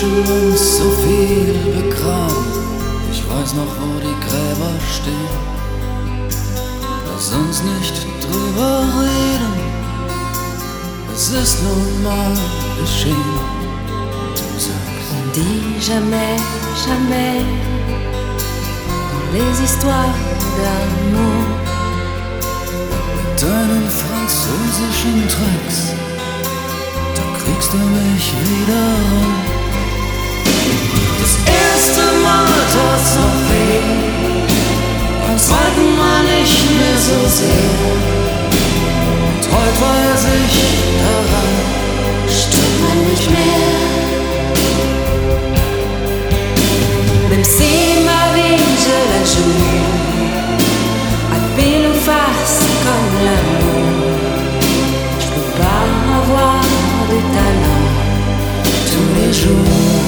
zwischen uns so viel begraben. Ich weiß noch, wo die Gräber stehen. Lass uns nicht drüber reden. Es ist nun mal geschehen. Du sagst, on dit jamais, jamais dans les histoires d'amour. Mit deinen französischen Tricks, da kriegst du mich wieder rum. Das erste Mal tat's noch weh, beim zweiten Mal nicht mehr so sehr. Und heute weiß ich, daran stirbt man nicht mehr. Même si ma vie je la joue à pile ou face comme l'amour, je peux pas avoir de talent tous les jours.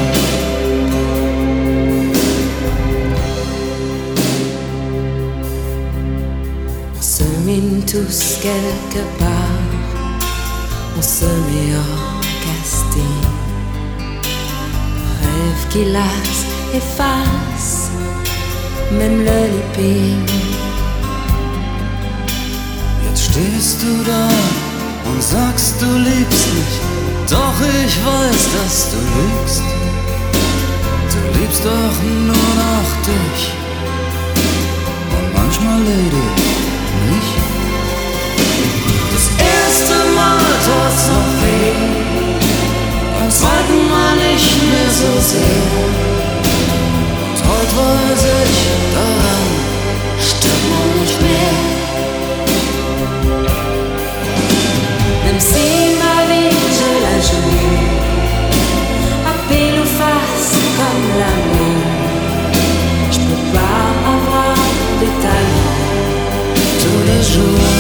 On se mine tous quelque part, on se met hors casting. Rêve qui lasse, efface même le lipping. Jetzt stehst du da und sagst, du liebst mich, doch ich weiß, dass du lügst. Du liebst doch nur noch dich und manchmal Lady mich. Das erste Mal tat's noch weh, beim zweiten Mal nicht mehr so sehr. Und heute weiß ich, daran stirbt man nicht mehr. Même si ma vie je la joue à pile ou face comme l'amour, je peux pas avoir de talent tous les jours.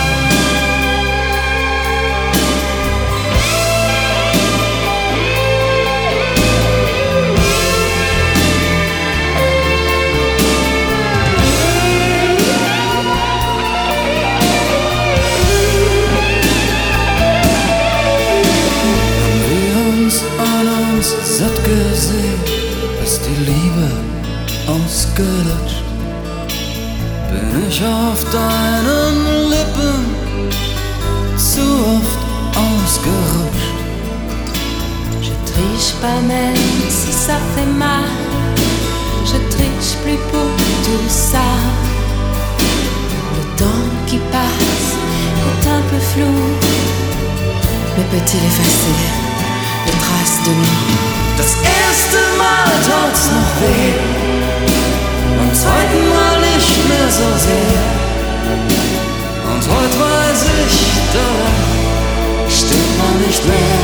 Satt gesehen, ist die Liebe ausgelutscht. Bin ich auf deinen Lippen zu oft ausgerutscht. Je triche pas même si ça fait mal, je triche plus pour tout ça. Le temps qui passe est un peu flou, mais peut-il effacer les traces de nous? Das erste Mal tat's noch weh, beim zweiten Mal nicht mehr so sehr. Und heute weiß ich, daran stirbt man nicht mehr.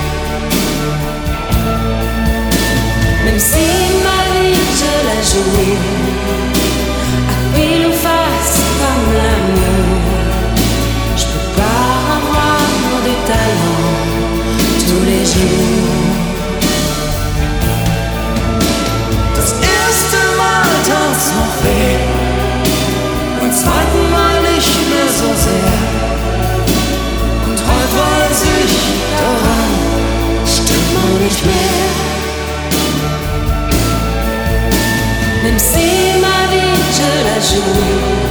Même si ma vie je la joue à pile ou face comme l'amour, je peux pas avoir de talent tous les jours. Das erste Mal tat's noch weh, beim zweiten Mal nicht mehr so sehr. Und heute weiß ich, daran stirbt man nicht mehr. Même si ma vie je la joue